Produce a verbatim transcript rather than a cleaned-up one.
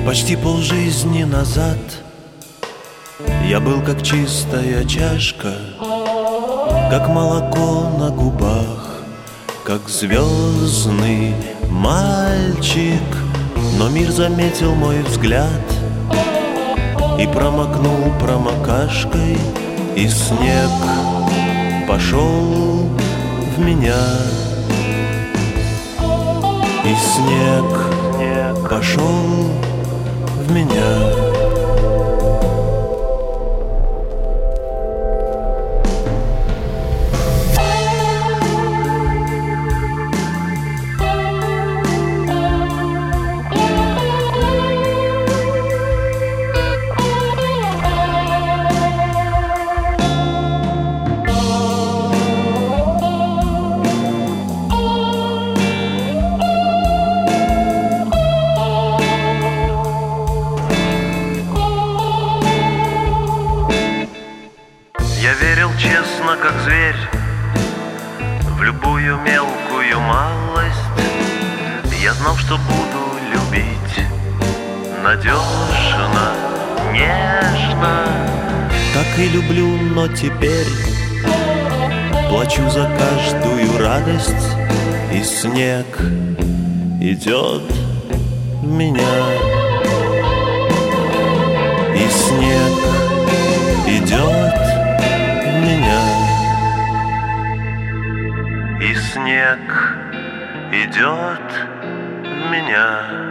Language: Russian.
Почти полжизни назад я был как чистая чашка, как молоко на губах, как звездный мальчик. Но мир заметил мой взгляд и промокнул промокашкой, и снег пошел в меня. И снег пошел в меня. Я верил честно, как зверь, в любую мелкую малость. Я знал, что буду любить надежно, нежно. Так и люблю, но теперь плачу за каждую радость, и снег идет в меня. И снег идет в меня. И снег идет в меня.